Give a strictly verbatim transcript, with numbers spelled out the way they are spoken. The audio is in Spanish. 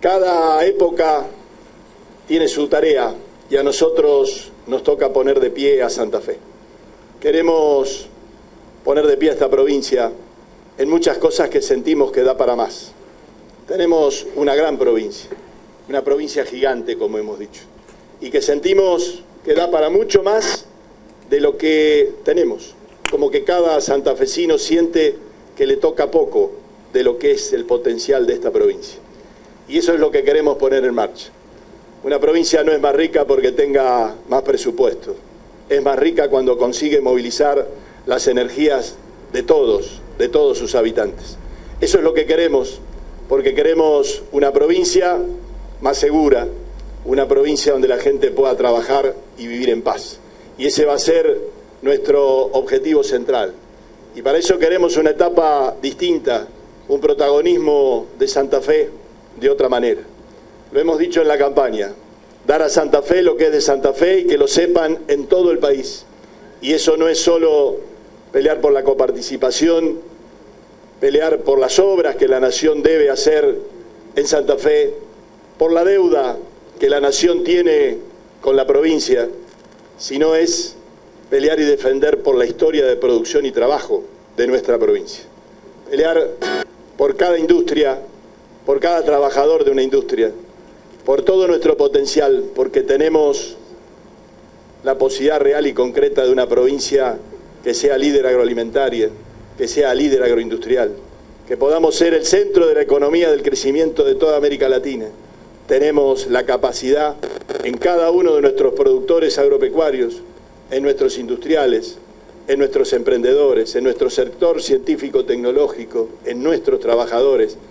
Cada época tiene su tarea y a nosotros nos toca poner de pie a Santa Fe. Queremos poner de pie a esta provincia en muchas cosas que sentimos que da para más. Tenemos una gran provincia, una provincia gigante, como hemos dicho, y que sentimos que da para mucho más de lo que tenemos, como que cada santafesino siente que le toca poco de lo que es el potencial de esta provincia. Y eso es lo que queremos poner en marcha. Una provincia no es más rica porque tenga más presupuesto, es más rica cuando consigue movilizar las energías de todos, de todos sus habitantes. Eso es lo que queremos, porque queremos una provincia más segura, una provincia donde la gente pueda trabajar y vivir en paz. Y ese va a ser nuestro objetivo central. Y para eso queremos una etapa distinta, un protagonismo de Santa Fe de otra manera. Lo hemos dicho en la campaña, dar a Santa Fe lo que es de Santa Fe y que lo sepan en todo el país. Y eso no es solo pelear por la coparticipación, pelear por las obras que la Nación debe hacer en Santa Fe, por la deuda que la Nación tiene con la provincia, sino es pelear y defender por la historia de producción y trabajo de nuestra provincia. Pelear por cada industria, por cada trabajador de una industria, por todo nuestro potencial, porque tenemos la posibilidad real y concreta de una provincia que sea líder agroalimentaria, que sea líder agroindustrial, que podamos ser el centro de la economía del crecimiento de toda América Latina. Tenemos la capacidad en cada uno de nuestros productores agropecuarios, en nuestros industriales, en nuestros emprendedores, en nuestro sector científico-tecnológico, en nuestros trabajadores,